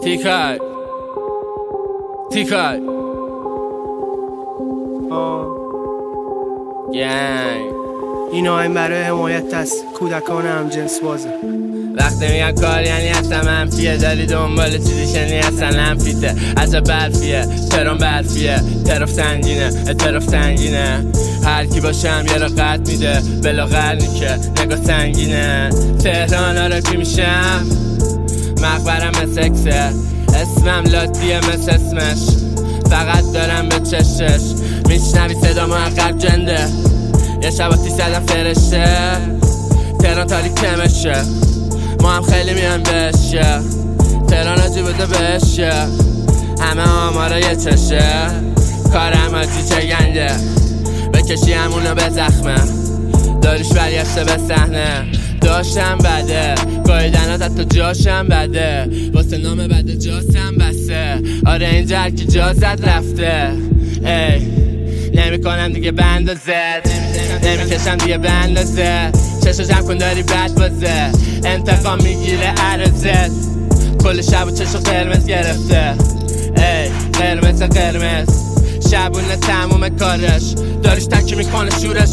تیکای گنگ این آهنگ برای حمایت از کودکان همجنس بازه. وقتی میگن کار یعنی اصلا منفیه، داری دنبال چیزی شنی اصلا منفیته. عجب برفیه ترام برفیه، طرف سنگینه هر کی باشم یه را قد میده بلا قرنی که نگاه سنگینه. تهران آره کی میشم مقبرم سکسه، اسمم لاتیه مثل اسمش، فقط دارم به چشش میشنوی صدا محقق جنده. یه شباتی زدم فرشته، تهران تاریک کمشه، ما هم خیلی میان بشه. تهران آجی بوده بشه، همه آمارا یه چشه. کارم آجی چه گنده، بکشی همونو به زخمه، داریش بریشته به صحنه. داشتم بده قایدنات حتی جاشم بده، واسه نام بده جاسم بسته. آره اینجا هرکی جا زد رفته. ای نمی کنم دیگه بندازه، نمی کشم دیگه بندازه. چشو جمع کن داری بد بازه، انتقام میگیره عرضت. کل شب و چشو قرمز گرفته. ای قرمز شبونه تموم کارش، داریش تکی میکنه شورش.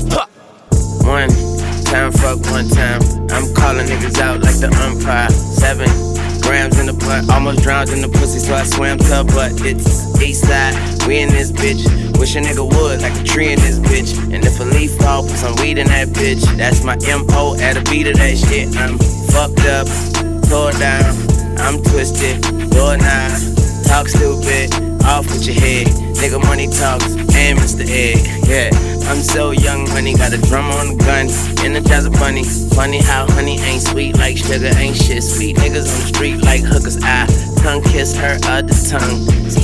One time, fuck one time. I'm calling niggas out like the umpire. 7 grams in the blunt, almost drowned in the pussy, so I swam to her butt. It's east side, we in this bitch. Wish a nigga would, like a tree in this bitch. And if a leaf fall, put some weed in that bitch. That's my M.O. at a beat of that shit. I'm fucked up, tore down, I'm twisted, door now. Talk stupid, off with your head. Nigga money talks, and Mr. Egg. Yeah, I'm so young, honey, got a drum on the gun. Energizer bunny, funny how honey ain't sweet like sugar, ain't shit sweet. Niggas on the street like hookers, I tongue kiss her other tongue.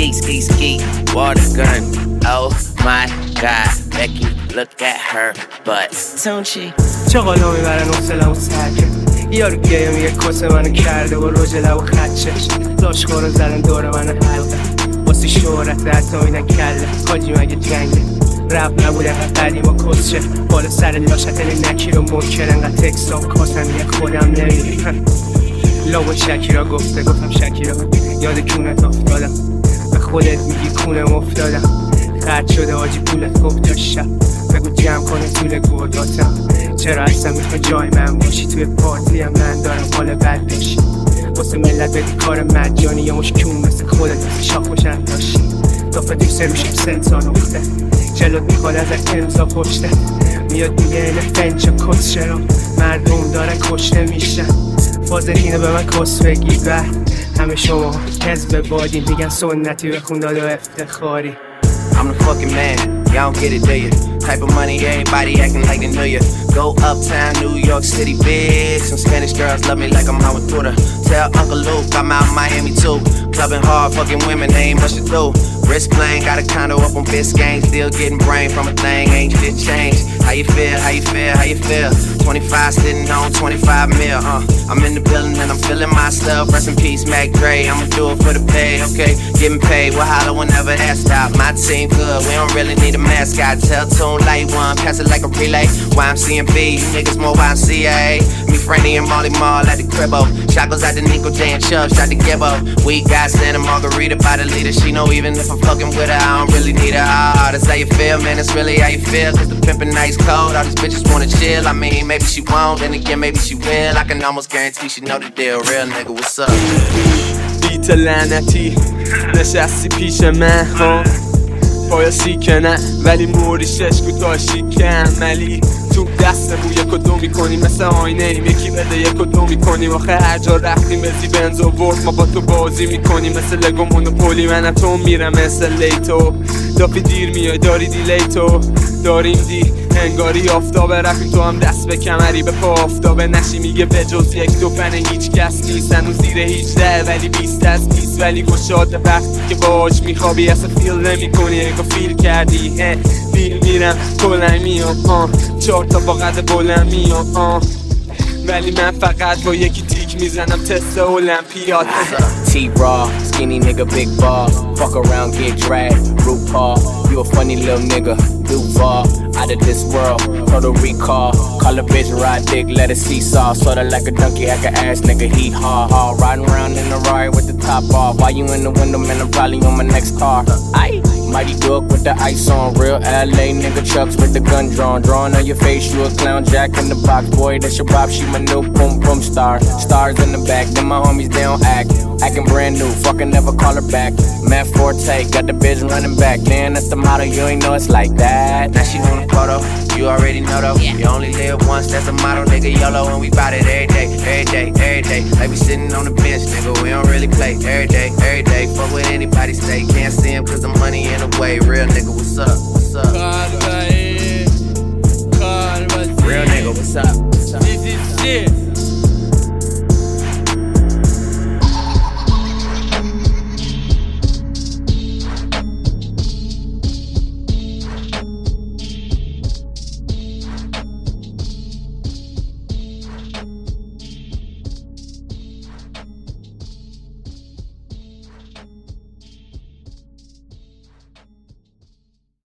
Ski, water gun. Oh my God, Becky, look at her butt. Don't she? چه قالا میبرن اصلا و سرکه، یارو گیه میگه کسه منو کرده و روژ لب و خدشش. لاشخورو زدن دور منو حلقه، واسه شهرت حتی میدن کله. حاجی مگه جنگه رب نبوده قدیم و کسشه، بالا سر لاشتن نکی رو منکر. انقدر تکسا و کاسم یه خودم نمیگیرم. لابا شکیرا گفتم شکیرا، یاد کونت افتادم، به خودت میگی کونم افتادم. خرد شده آجی پولت گفت شب، بگو جمع کنه طول گرداتم. چرا اصلا میخوای جای من باشی، توی پارتی هم من دارم حال بد بشی. واسه ملت بدی کار مجانی، یا مش کون مثل خودت مثل شاخ باشن داشتی. دافه دیکسر میشیم 3 تا نقطه، جلوت میخواد ازت امضا پشته. میاد میگه اینه فنچ و کس، چرا مردم دارن کشته میشن. فاضلینه به من کس بگی به همه شما حزب بادی، میگن سنتی بخون داد و افتخاری. I'm the fucking man, y'all don't get it, do you? Type of money, everybody acting like they know you. Go uptown, New York City, bitch. Some Spanish girls love me like I'm out with Twitter. Tell Uncle Luke I'm out in Miami too. Clubbing hard, fucking women, they ain't much to do. Wrist playing, got a condo up on Biscayne. Still getting brain from a thing, ain't shit changed. How you feel? 25 sitting on 25 mil, I'm in the building and I'm feeling my stuff. Rest in peace, Mac Dre, I'ma do it for the pay, okay? Getting paid, we'll holler whenever that stop. My team good, we don't really need a mascot. Tell Tune Light 1, pass it like a relay. YMCMB, you niggas more YMCA. Me, Franny, and Molly Mall at the cribbo. Shot goes out to Nico J and Chubb, shot to Gibbo. We got Santa Margarita by the leader. She know even if I'm fucking with her, I don't really need her. That's how you feel, man, that's really how you feel. Cause the pimpin' nice cold, all these bitches wanna chill. I mean, maybe she won't, then again, maybe she will. I can almost guarantee she know the deal. Real nigga, what's up? بیت لعنتی نشستی پیش من ها، پایا سیکنه ولی موریشش کوتاشی که عملی. تو دستمون یک و دو میکنیم مثل آینه ایم، یکی بده یک و دو میکنیم. آخه هر جا رفتیم بزی بنز و ورد، ما با تو بازی میکنیم مثل لگو مونوپولی. من تو میرم مثل لیتو، دافی دیر میای داری دیلی تو. داریم دی انگاری آفتابه، رفتیم تو هم دست به کمری به پا آفتابه. نشی میگه به جز یک دو پنه هیچ کس نیست، هنوز زیر 18 ولی 20 از 20. ولی گشاده وقتی که باهاش میخوابی اصلا فیل نمی کنی، انگار فیل کردی. فیل میرم کلنگ میام 4 تا با قد بلند میام، ولی من فقط با یکی تیک میزنم تست المپیاد. T-Raw, skinny nigga, big ball. Fuck around, get dragged, RuPaul. You a funny little nigga, Duval. out of this world. Total recall, call a bitch ride dick, let it seesaw. Sorta like a donkey, hack a ass nigga, hee haw haw. Riding around in a Rari with the top off. Why you in the window, man? I'm probably on my next car. Aye. Mighty Duck with the ice on, real LA nigga Chucks with the gun drawn. Drawing on your face, you a clown, Jack in the box. Boy, that's your bop, she my new boom boom star. Stars in the back, then my homies, they don't act. Acting brand new, fucking never call her back. Matt Forte, got the bitch running back. Man, that's the motto, you ain't know it's like that. Now she want a photo, you already know though. You only live once, that's the motto, nigga. YOLO, and we bout it every day, every day, every day. Like we sitting on the bench, nigga, we don't really play. Every day, every day. Fuck with anybody say, can't see him cause the money in the way. Real nigga, what's up? What's up? Real nigga, what's up? What's up? This is shit.